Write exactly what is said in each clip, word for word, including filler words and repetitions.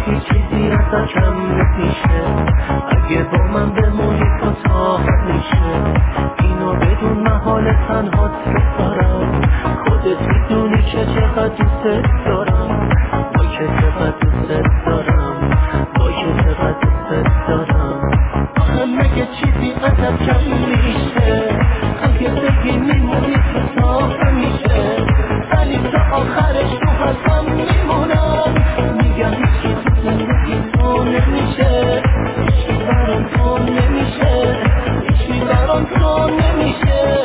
خودتی چیزی ازت کم نمیشه، اگه با من بمونی تو تا همیشه. اینو بدون محال تنهات بذارم، خودت میدونی که چقدر دوست دارم، وای که چقدر دوست دارم، وای که چقدر دوست دارم. آخه مگه چیزی ازت کم میشه، اگه بگی میمونی تو تا همیشه، ولی تا آخرش تو هستم میمونم. میگم هیچی تو زندگی تو نمیشه، هیچی برام تو نمیشه، هیچی برام تو نمیشه.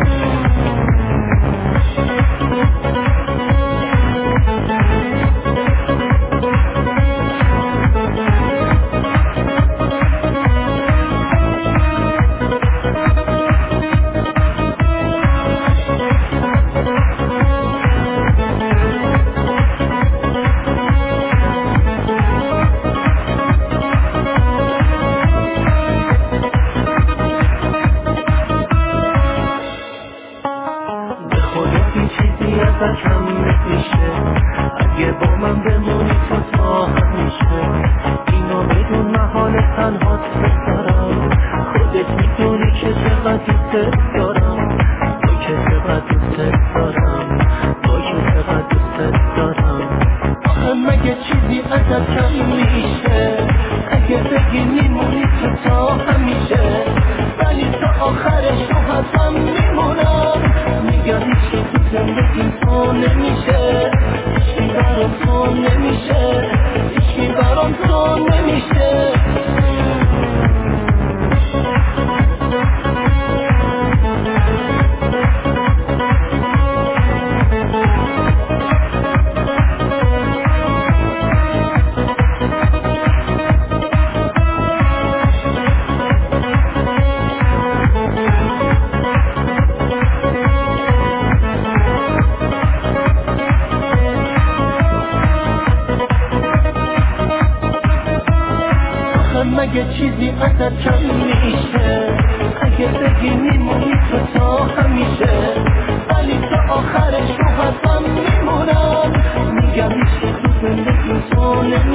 کم نمیشه، اگه با من بمونی تو تا همیشه. اینو بدون محال تنهات بذارم، خودت میدونی که چقدر دوست دارم، وای که چقدر دوست دارم، وای که چقدر دوست دارم. آخه مگه چیزی ازت کم میشه، اگه بگی میمونی تو تا همیشه، ولی تا آخرش تو هستم میمونم. میگم هیچی تو زندگی تو نمیشه، هیچی برام تو نمیشه، هیچی برام تو نمیشه. مگه چیزی ازت کم میشه، اگه بگی میمونی تو تا همیشه، ولی تا آخرش تو هستم میمونم. میگم هیچی تو زندگی تو نمیشه.